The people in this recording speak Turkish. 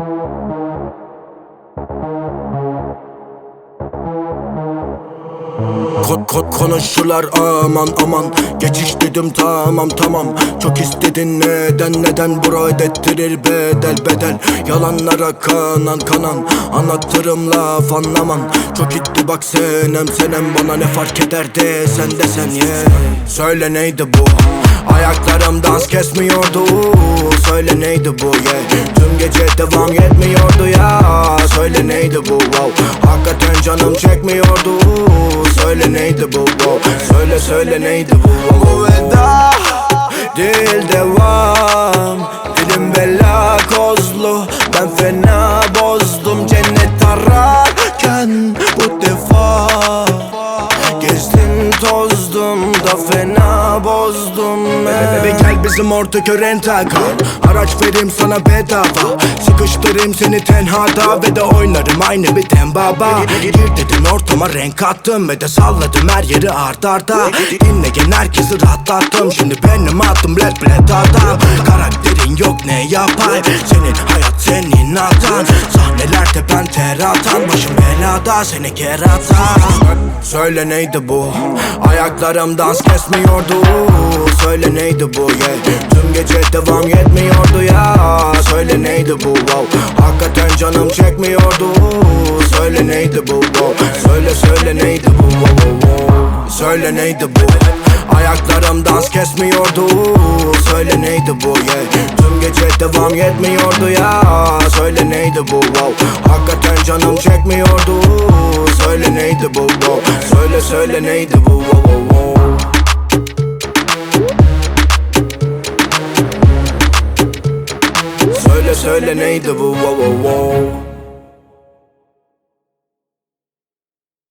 Konuşurlar aman aman. Geçiş dedim tamam tamam. Çok istedin neden bura ödettirir bedel. Yalanlara kanan anlatırım laf anlaman. Çok gitti bak senem bana ne fark ederdi sen desen yeah. Söyle neydi bu? Ayaklarım dans kesmiyordu. Söyle neydi bu yeah. Tüm gece devam etmiyordu ya. Söyle neydi bu wow. Hakikaten canım çekmiyordu. Söyle neydi bu wow. Söyle neydi bu wow. Bu veda değil devam. Dilim bela kozlu. Ben fena bozdum cennet ararken. Bu defa gezdim tozdum da fena bozdum. Bebe gel bizim Ortaköy rentakal. Araç vereyim sana bedava. Sıkıştırayım seni tenhada ve de oynarım aynı bir baba. Gir dedin ortama renk attım ve de salladım her yeri arda. Dinleyen herkesi rahatlattım. Şimdi benim adım Black adam. Karakterin yok ne yapay. Senin hayat senin hatan. Sahnelerde ben ter atan. Başım belada seni keratan. Söyle neydi bu? Ayaklarım dans kesmiyordu. Söyle neydi bu yeah. Tüm gece devam etmiyordu ya. Söyle neydi bu wow. Hakikaten canım çekmiyordu. Söyle neydi bu wow. Söyle neydi bu wow. Söyle neydi bu? Ayaklarım dans kesmiyordu. Söyle neydi bu yeah. Tüm gece devam etmiyordu ya. Söyle neydi bu wow. Hakikaten canım çekmiyordu. Söyle neydi bu wow. Söyle neydi bu wow. Söyle neydi bu wow.